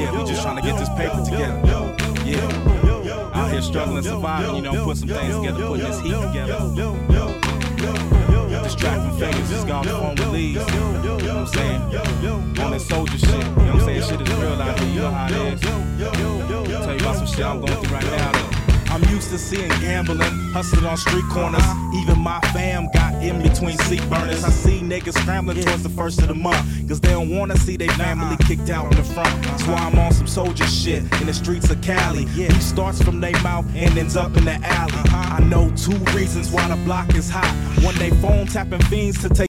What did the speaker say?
Yeah, we just trying to get this paper together. Yeah. Out here struggling, surviving, you know, put some things together, putting this heat together. This track from Vegas just got on the phone with Leeds. You know what I'm saying? On that soldier shit. You know what I'm saying? Shit is real out here, you know how it is. Tell you about some shit I'm going through right now though. I'm used to seeing gambling, hustling on street corners. Even my fam got in between seat burners. I see niggas scrambling towards the first of the month, cause they don't wanna see their family kicked out in the front. That's why I'm on some soldier shit in the streets of Cali. Beef starts from their mouth and ends up in the alley. I know 2 reasons why the block is hot. One, they phone tapping fiends to take